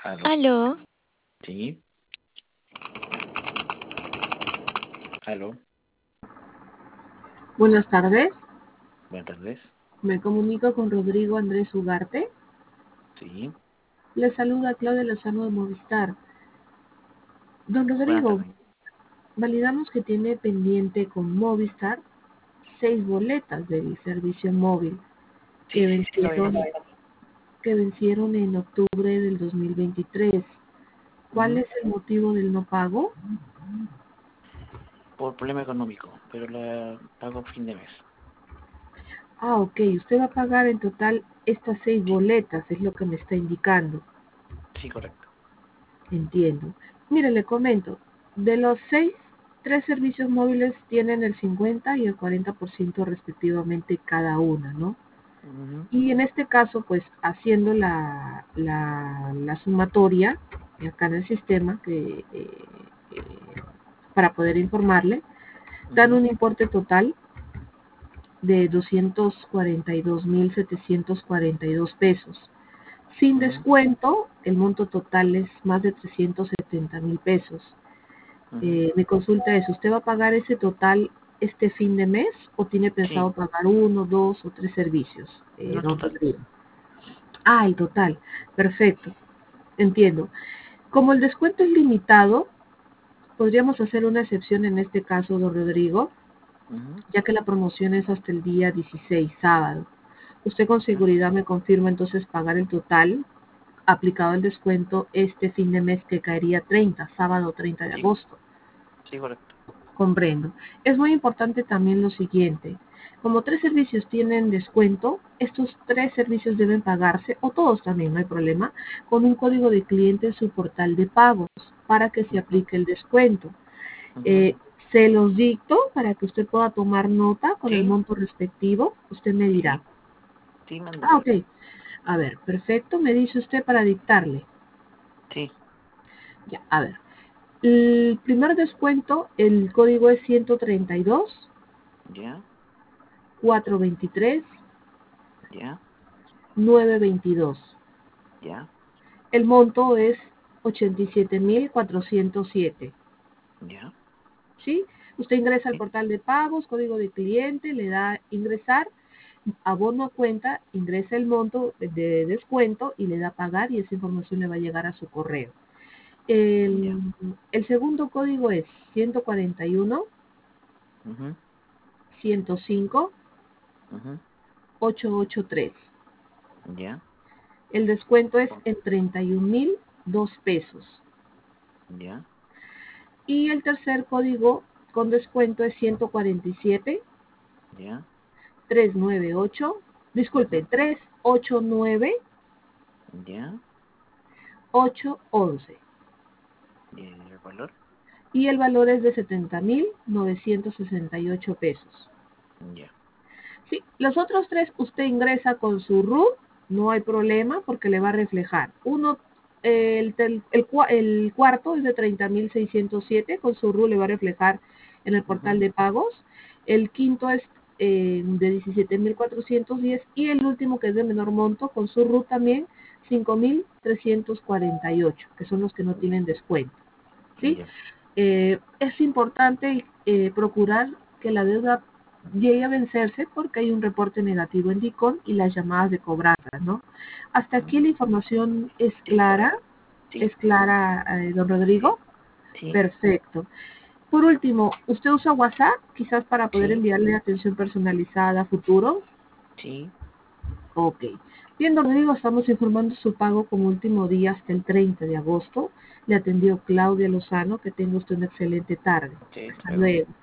Aló. Aló, Sí. Aló. Buenas tardes, Buenas tardes. me comunico con Rodrigo Andrés Ugarte. Sí. Le saluda Claudia Lozano de Movistar. Don Buenas Rodrigo, tardes. validamos que tiene pendiente con Movistar 6 boletas del servicio móvil Sí, que sí, sí, lo vi. vencieron en octubre del 2023. ¿Cuál Ujú. es el motivo del no pago? Por problema económico, pero la pago a fin de mes. Ah, ok, usted va a pagar en total estas 6 Sí, boletas, es lo que me está indicando. sí, correcto. Entiendo. Mire, le comento, de los 6, 3 servicios móviles tienen el 50 y el 40% respectivamente cada una, ¿no? Ujú. Y en este caso, pues haciendo la sumatoria acá en el sistema para poder informarle, dan Ujú. un importe total de 242.742 pesos. Sin Ujú. descuento, el monto total es más de 370.000 pesos. Ujú. Mi consulta es, ¿usted va a pagar ese total este fin de mes o tiene Sí, pensado pagar uno, dos o tres servicios, no don total. Rodrigo? Ah, el total. Perfecto. Entiendo. Como el descuento es limitado, podríamos hacer una excepción en este caso, don Rodrigo, Ujú. ya que la promoción es hasta el día 16, sábado. Usted con Ya. seguridad me confirma entonces pagar el total aplicado el descuento este fin de mes que caería 30, sábado 30 de Sí, agosto. sí, correcto. Comprendo. Es muy importante también lo siguiente. Como 3 servicios tienen descuento, estos 3 servicios deben pagarse, o todos también, no hay problema, con un código de cliente en su portal de pagos para que se Ujú. aplique el descuento. Ujú. Eh, Se los dicto para que usted pueda tomar nota con el Sí, monto respectivo. Usted me dirá. sí, sí, Ah, mándame. ok. A ver, perfecto. Me dice usted para dictarle. Sí, Ya, a ver. El primer descuento, el código es 132 ya, 423 ya, 922. ya, El monto es 87.407. ya, ¿Sí? Usted ingresa al sí, portal de pagos, código de cliente, le da ingresar, abono a cuenta, ingresa el monto de descuento y le da pagar y esa información le va a llegar a su correo. ya. El segundo código es 141 Ujú. 105 Ujú. 883. Ya, El descuento es oh, en 31.002 pesos. ya, Y el tercer código con descuento es 147 ya. 398, disculpe, Ujú. 389 Ya, 811. y el valor. Y el valor es de 70.968 pesos. Ya. Sí, los otros tres usted ingresa con su RUT, no hay problema porque le va a reflejar. Uno, el cuarto es de 30.607, con su RUT le va a reflejar en el portal Ujú. de pagos. El quinto es de 17.410 y el último que es de menor monto, con su RUT también 5.348, que son los que no tienen descuento. ¿Sí? Ya. Es importante procurar que la deuda llegue a vencerse porque hay un reporte negativo en DICOM y las llamadas de cobranza, ¿no? Hasta aquí Ujú. la información Sí, correcto. es Sí, clara, don sí, Rodrigo. sí, Perfecto. Por último, ¿usted usa WhatsApp quizás para poder sí, enviarle atención personalizada a futuro? sí. Ok. Bien, don Rodrigo, estamos informando su pago como último día hasta el 30 de agosto. Le atendió Claudia Lozano. Que tenga usted una excelente tarde. Ok, Hasta luego. luego.